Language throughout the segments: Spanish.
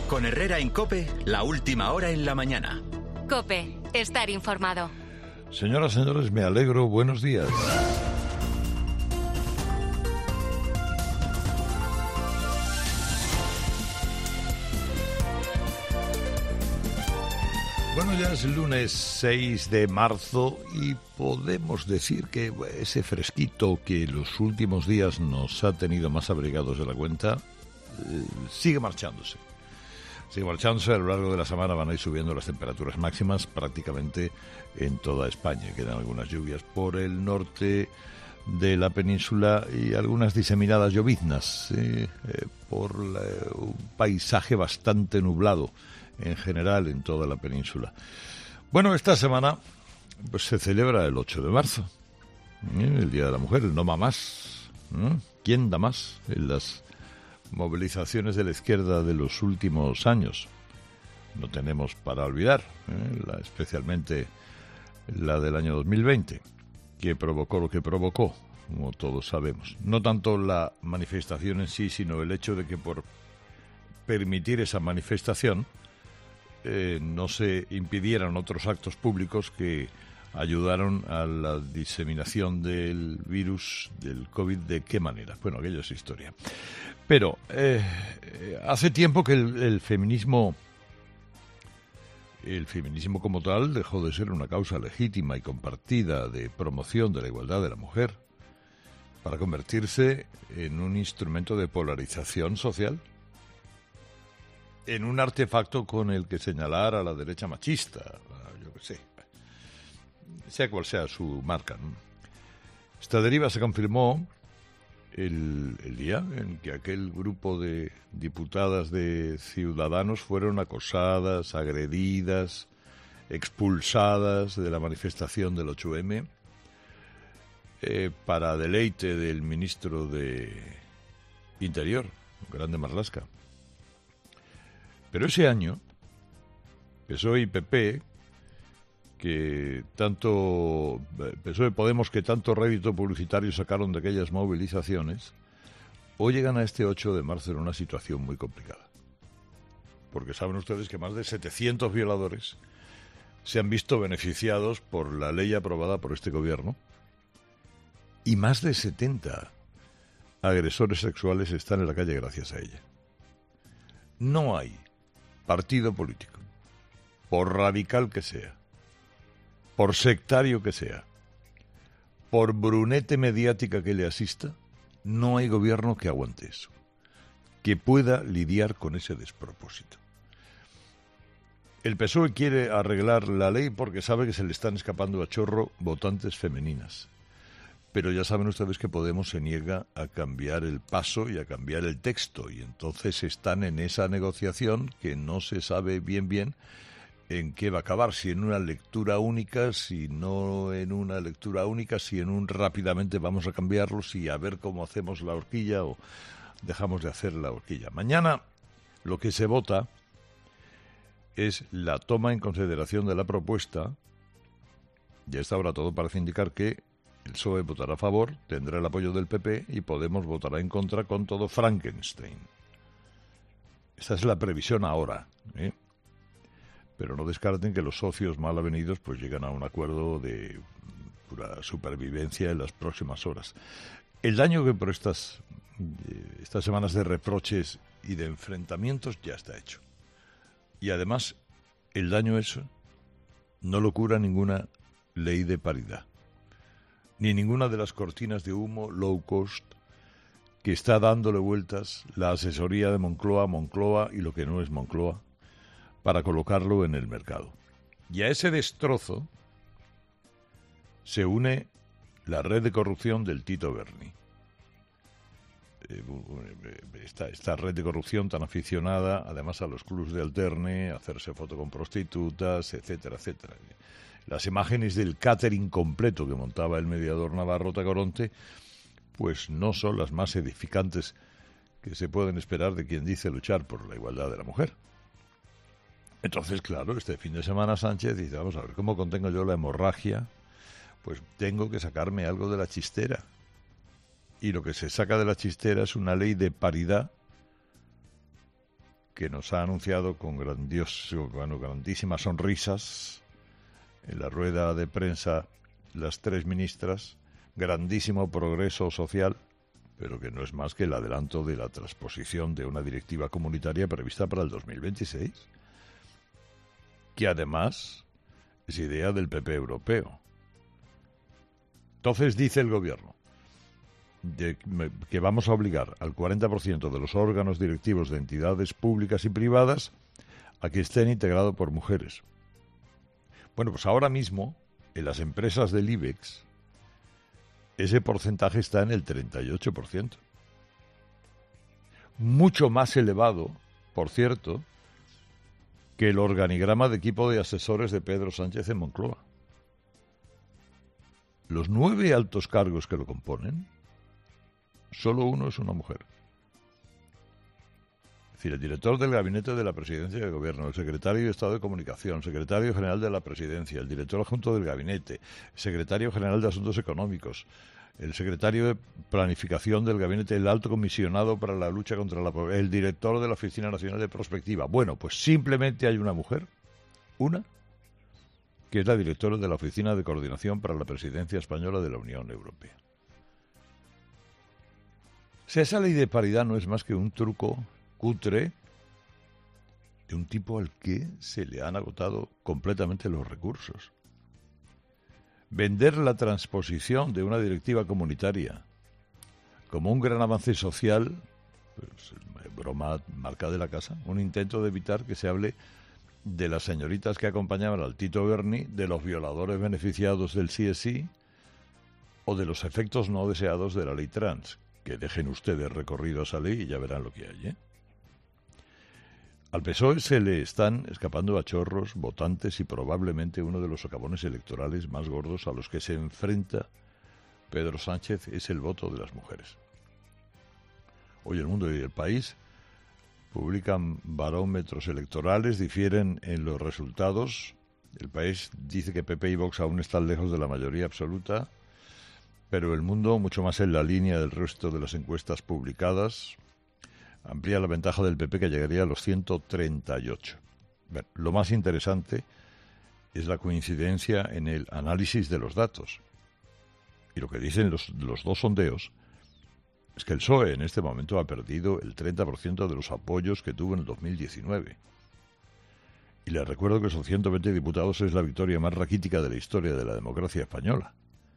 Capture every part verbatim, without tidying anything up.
Con Herrera en COPE, la última hora en la mañana. COPE, estar informado. Señoras y señores, me alegro. Buenos días. Bueno, ya es el lunes seis de marzo y podemos decir que ese fresquito que los últimos días nos ha tenido más abrigados de la cuenta eh, sigue marchándose. Sigue marchándose. A lo largo de la semana van a ir subiendo las temperaturas máximas prácticamente en toda España. Quedan algunas lluvias por el norte de la península y algunas diseminadas lloviznas eh, eh, por la, un paisaje bastante nublado en general en toda la península. Bueno, esta semana pues se celebra el ocho de marzo, ¿eh? El Día de la Mujer, el No Más. ¿eh? ¿Quién da más en las movilizaciones de la izquierda de los últimos años? No tenemos para olvidar, ¿eh? la, especialmente la del año dos mil veinte, que provocó lo que provocó, como todos sabemos. No tanto la manifestación en sí, sino el hecho de que por permitir esa manifestación Eh, no se impidieran otros actos públicos que ayudaron a la diseminación del virus del COVID. ¿De qué manera? Bueno, aquello es historia. Pero eh, hace tiempo que el, el feminismo, el feminismo como tal dejó de ser una causa legítima y compartida de promoción de la igualdad de la mujer para convertirse en un instrumento de polarización social, en un artefacto con el que señalar a la derecha machista, yo qué sé, sea cual sea su marca, ¿no? Esta deriva se confirmó el, el día en que aquel grupo de diputadas de Ciudadanos fueron acosadas, agredidas, expulsadas de la manifestación del ocho eme, eh, para deleite del ministro de Interior, Grande Marlaska. Pero ese año, P S O E y P P, que tanto P S O E y Podemos que tanto rédito publicitario sacaron de aquellas movilizaciones, hoy llegan a este ocho de marzo en una situación muy complicada. Porque saben ustedes que más de setecientos violadores se han visto beneficiados por la ley aprobada por este gobierno y más de setenta agresores sexuales están en la calle gracias a ella. No hay partido político, por radical que sea, por sectario que sea, por brunete mediática que le asista, no hay gobierno que aguante eso, que pueda lidiar con ese despropósito. El P S O E quiere arreglar la ley porque sabe que se le están escapando a chorro votantes femeninas. Pero ya saben ustedes que Podemos se niega a cambiar el paso y a cambiar el texto, y entonces están en esa negociación que no se sabe bien bien en qué va a acabar, si en una lectura única, si no en una lectura única, si en un rápidamente vamos a cambiarlo, si a ver cómo hacemos la horquilla o dejamos de hacer la horquilla. Mañana lo que se vota es la toma en consideración de la propuesta, y a esta hora todo parece indicar que el P S O E votará a favor, tendrá el apoyo del P P y Podemos votará en contra con todo Frankenstein. Esta es la previsión ahora, ¿eh? Pero no descarten que los socios mal avenidos pues llegan a un acuerdo de pura supervivencia en las próximas horas. El daño que por estas, estas semanas de reproches y de enfrentamientos ya está hecho. Y además, el daño eso no lo cura ninguna ley de paridad, ni ninguna de las cortinas de humo low cost que está dándole vueltas la asesoría de Moncloa, Moncloa y lo que no es Moncloa para colocarlo en el mercado. Y a ese destrozo se une la red de corrupción del Tito Berni. Esta, esta red de corrupción tan aficionada, además, a los clubs de alterne, a hacerse foto con prostitutas, etcétera, etcétera. Las imágenes del catering completo que montaba el mediador Navarro Tacoronte, pues no son las más edificantes que se pueden esperar de quien dice luchar por la igualdad de la mujer. Entonces, claro, este fin de semana Sánchez dice, vamos a ver, ¿cómo contengo yo la hemorragia? Pues tengo que sacarme algo de la chistera. Y lo que se saca de la chistera es una ley de paridad que nos ha anunciado con grandioso, bueno, grandísimas sonrisas en la rueda de prensa las tres ministras, grandísimo progreso social, pero que no es más que el adelanto de la transposición de una directiva comunitaria prevista para el dos mil veintiséis, que además es idea del P P europeo. Entonces dice el gobierno de que vamos a obligar al cuarenta por ciento de los órganos directivos de entidades públicas y privadas a que estén integrados por mujeres. Bueno, pues ahora mismo, en las empresas del IBEX, ese porcentaje está en el treinta y ocho por ciento. Mucho más elevado, por cierto, que el organigrama de equipo de asesores de Pedro Sánchez en Moncloa. Los nueve altos cargos que lo componen, solo uno es una mujer. Es decir, el director del gabinete de la presidencia del gobierno, el secretario de Estado de Comunicación, secretario general de la presidencia, el director adjunto del gabinete, el secretario general de Asuntos Económicos, el secretario de Planificación del gabinete, el alto comisionado para la lucha contra la pobreza, el director de la Oficina Nacional de Prospectiva. Bueno, pues simplemente hay una mujer, una, que es la directora de la Oficina de Coordinación para la Presidencia Española de la Unión Europea. O sea, esa ley de paridad no es más que un truco cutre de un tipo al que se le han agotado completamente los recursos. Vender la transposición de una directiva comunitaria como un gran avance social, pues, broma marca de la casa, un intento de evitar que se hable de las señoritas que acompañaban al Tito Berni, de los violadores beneficiados del sí es sí o de los efectos no deseados de la ley trans. Que dejen ustedes recorrido a esa ley y ya verán lo que hay, ¿eh? Al P S O E se le están escapando a chorros votantes y probablemente uno de los socavones electorales más gordos a los que se enfrenta Pedro Sánchez es el voto de las mujeres. Hoy El Mundo y El País publican barómetros electorales, difieren en los resultados. El País dice que P P y Vox aún están lejos de la mayoría absoluta, pero El Mundo, mucho más en la línea del resto de las encuestas publicadas, amplía la ventaja del P P, que llegaría a los ciento treinta y ocho. Bueno, lo más interesante es la coincidencia en el análisis de los datos. Y lo que dicen los, los dos sondeos es que el P S O E en este momento ha perdido el treinta por ciento de los apoyos que tuvo en el dos mil diecinueve. Y les recuerdo que esos ciento veinte diputados es la victoria más raquítica de la historia de la democracia española.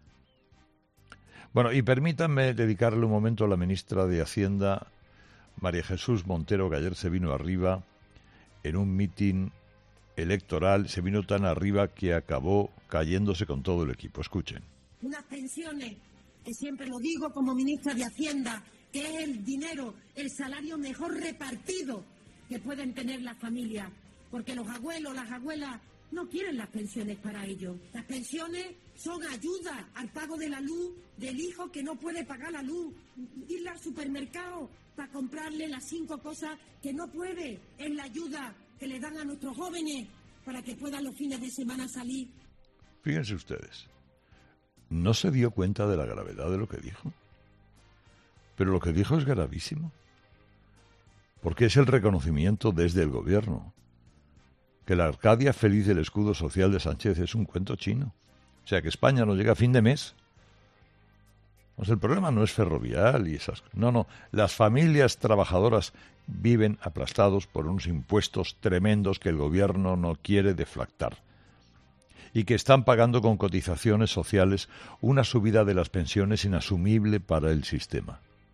Bueno, y permítanme dedicarle un momento a la ministra de Hacienda, María Jesús Montero, que ayer se vino arriba en un mitin electoral, se vino tan arriba que acabó cayéndose con todo el equipo. Escuchen. Unas pensiones, que siempre lo digo como ministra de Hacienda, que es el dinero, el salario mejor repartido que pueden tener las familias, porque los abuelos, las abuelas no quieren las pensiones para ellos. Las pensiones son ayuda al pago de la luz del hijo que no puede pagar la luz, ir al supermercado para comprarle las cinco cosas que no puede, es la ayuda que le dan a nuestros jóvenes para que puedan los fines de semana salir. Fíjense ustedes, no se dio cuenta de la gravedad de lo que dijo, pero lo que dijo es gravísimo, porque es el reconocimiento desde el gobierno que la Arcadia feliz del escudo social de Sánchez es un cuento chino. O sea, que España no llega a fin de mes. Pues el problema no es Ferrovial y esas cosas. No, no. Las familias trabajadoras viven aplastados por unos impuestos tremendos que el gobierno no quiere deflactar y que están pagando con cotizaciones sociales una subida de las pensiones inasumible para el sistema.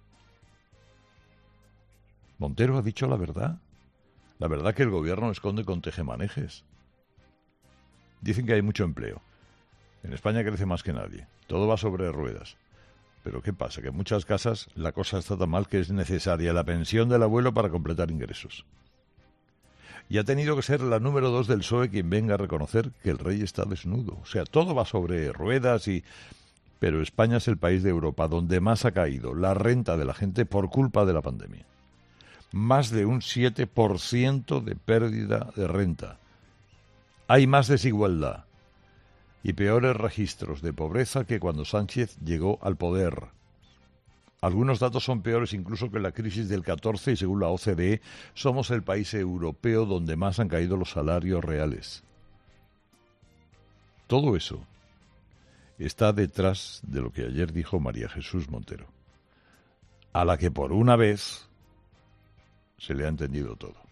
Montero ha dicho la verdad. La verdad que el gobierno esconde con tejemanejes. Dicen que hay mucho empleo. En España crece más que nadie. Todo va sobre ruedas. Pero ¿qué pasa? Que en muchas casas la cosa está tan mal que es necesaria la pensión del abuelo para completar ingresos. Y ha tenido que ser la número dos del P S O E quien venga a reconocer que el rey está desnudo. O sea, todo va sobre ruedas y... Pero España es el país de Europa donde más ha caído la renta de la gente por culpa de la pandemia. Más de un siete por ciento de pérdida de renta. Hay más desigualdad y peores registros de pobreza que cuando Sánchez llegó al poder. Algunos datos son peores incluso que la crisis del catorce y según la O C D E somos el país europeo donde más han caído los salarios reales. Todo eso está detrás de lo que ayer dijo María Jesús Montero, a la que por una vez se le ha entendido todo.